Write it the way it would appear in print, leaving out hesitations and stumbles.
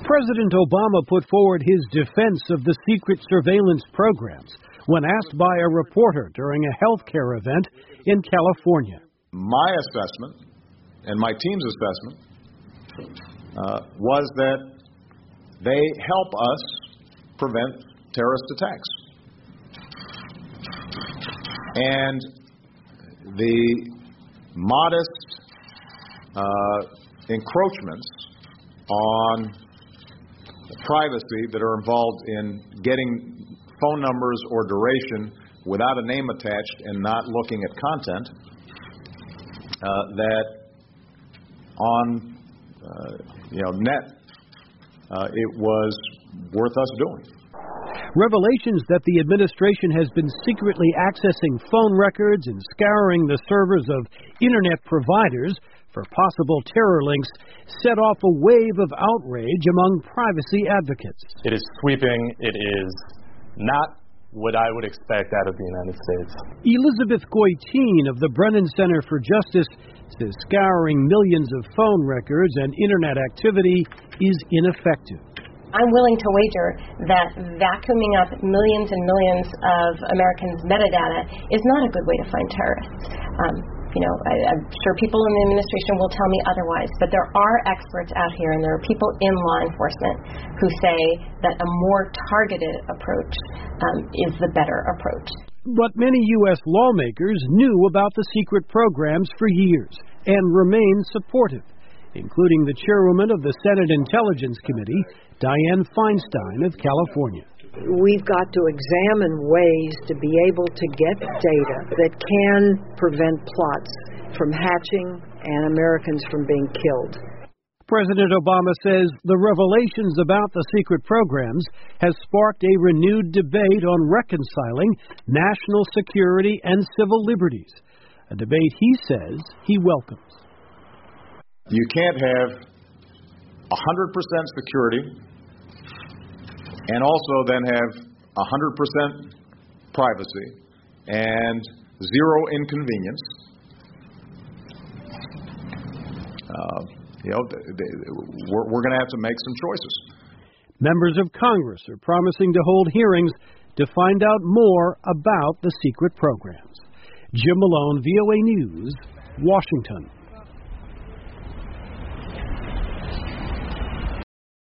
President Obama put forward his defense of the secret surveillance programs when asked by a reporter during a health care event in California. My assessment and my team's assessment was that they help us prevent terrorist attacks. And the modest encroachments on privacy that are involved in getting phone numbers or duration without a name attached and not looking at content, that on net it was worth us doing. Revelations that the administration has been secretly accessing phone records and scouring the servers of internet providers for possible terror links set off a wave of outrage among privacy advocates. It is sweeping. It is not what I would expect out of the United States. Elizabeth Goitein of the Brennan Center for Justice says scouring millions of phone records and internet activity is ineffective. I'm willing to wager that vacuuming up millions and millions of Americans' metadata is not a good way to find terrorists. I'm sure people in the administration will tell me otherwise, but there are experts out here and there are people in law enforcement who say that a more targeted approach is the better approach. But many U.S. lawmakers knew about the secret programs for years and remain supportive, including the chairwoman of the Senate Intelligence Committee, Dianne Feinstein of California. We've got to examine ways to be able to get data that can prevent plots from hatching and Americans from being killed. President Obama says the revelations about the secret programs has sparked a renewed debate on reconciling national security and civil liberties, a debate he says he welcomes. You can't have 100% security and also then have 100% privacy and zero inconvenience. We're going to have to make some choices. Members of Congress are promising to hold hearings to find out more about the secret programs. Jim Malone, VOA News, Washington.